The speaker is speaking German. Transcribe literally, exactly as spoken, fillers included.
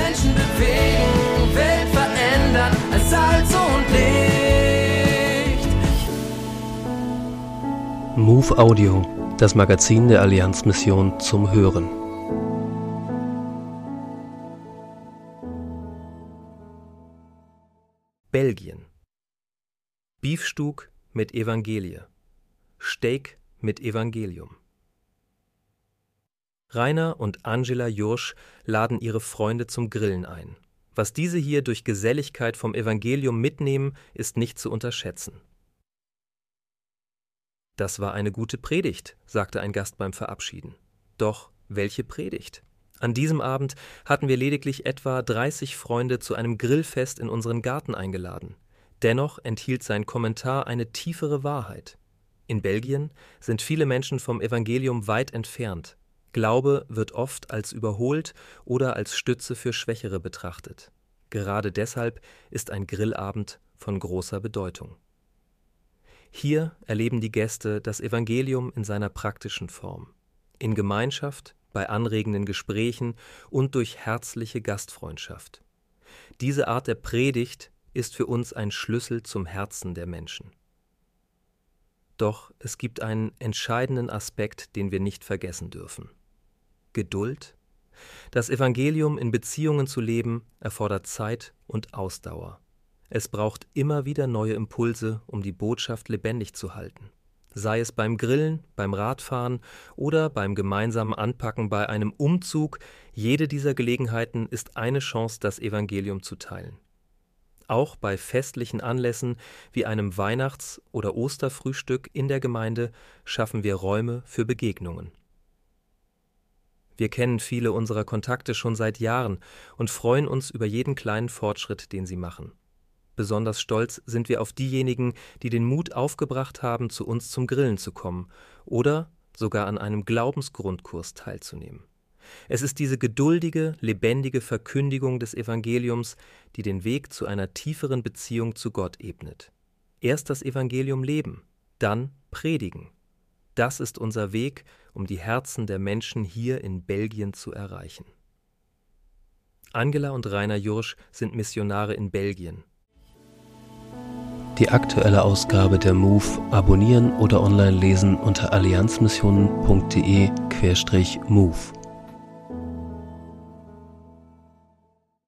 Menschen bewegen, Welt verändern als Salz und Licht. Move Audio, das Magazin der Allianzmission zum Hören. Belgien. Beefstug mit Evangelie. Steak mit Evangelium. Rainer und Angela Jursch laden ihre Freunde zum Grillen ein. Was diese hier durch Geselligkeit vom Evangelium mitnehmen, ist nicht zu unterschätzen. Das war eine gute Predigt, sagte ein Gast beim Verabschieden. Doch welche Predigt? An diesem Abend hatten wir lediglich etwa dreißig Freunde zu einem Grillfest in unseren Garten eingeladen. Dennoch enthielt sein Kommentar eine tiefere Wahrheit. In Belgien sind viele Menschen vom Evangelium weit entfernt. Glaube wird oft als überholt oder als Stütze für Schwächere betrachtet. Gerade deshalb ist ein Grillabend von großer Bedeutung. Hier erleben die Gäste das Evangelium in seiner praktischen Form. In Gemeinschaft, bei anregenden Gesprächen und durch herzliche Gastfreundschaft. Diese Art der Predigt ist für uns ein Schlüssel zum Herzen der Menschen. Doch es gibt einen entscheidenden Aspekt, den wir nicht vergessen dürfen. Geduld. Das Evangelium in Beziehungen zu leben, erfordert Zeit und Ausdauer. Es braucht immer wieder neue Impulse, um die Botschaft lebendig zu halten. Sei es beim Grillen, beim Radfahren oder beim gemeinsamen Anpacken bei einem Umzug, jede dieser Gelegenheiten ist eine Chance, das Evangelium zu teilen. Auch bei festlichen Anlässen wie einem Weihnachts- oder Osterfrühstück in der Gemeinde schaffen wir Räume für Begegnungen. Wir kennen viele unserer Kontakte schon seit Jahren und freuen uns über jeden kleinen Fortschritt, den sie machen. Besonders stolz sind wir auf diejenigen, die den Mut aufgebracht haben, zu uns zum Grillen zu kommen oder sogar an einem Glaubensgrundkurs teilzunehmen. Es ist diese geduldige, lebendige Verkündigung des Evangeliums, die den Weg zu einer tieferen Beziehung zu Gott ebnet. Erst das Evangelium leben, dann predigen. Das ist unser Weg, um die Herzen der Menschen hier in Belgien zu erreichen. Angela und Rainer Jursch sind Missionare in Belgien. Die aktuelle Ausgabe der Move abonnieren oder online lesen unter allianzmissionen punkt de slash move.